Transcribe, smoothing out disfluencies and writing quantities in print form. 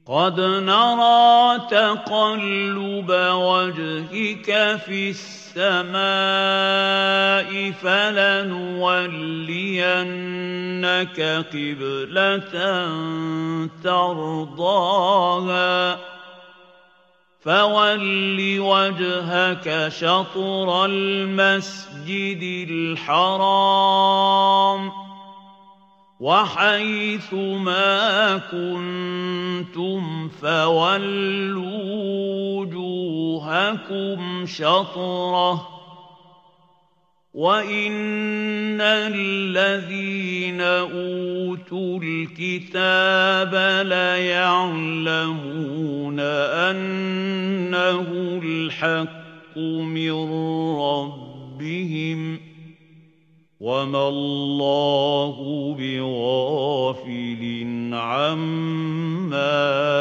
قَدْ نَرَىٰ تَقَلُّبَ وَجْهِكَ فِي السَّمَاءِ فَلَنُوَلِّيَنَّكَ قِبْلَةً تَرْضَاهَا ۚ فَوَلِّ وَجْهَكَ شَطْرَ الْمَسْجِدِ الْحَرَامِ ۚ وَحَيْثُ مَا كُنتُمْ فَوَلُّوا وُجُوهَكُمْ شَطْرَهُ ۗ وَإِنَّ الَّذِينَ أُوتُوا الْكِتَابَ لَيَعْلَمُونَ أَنَّهُ الْحَقُّ مِن رَّبِّهِمْ ۗ وَمَا اللَّهُ بِغَافِلٍ عَمَّا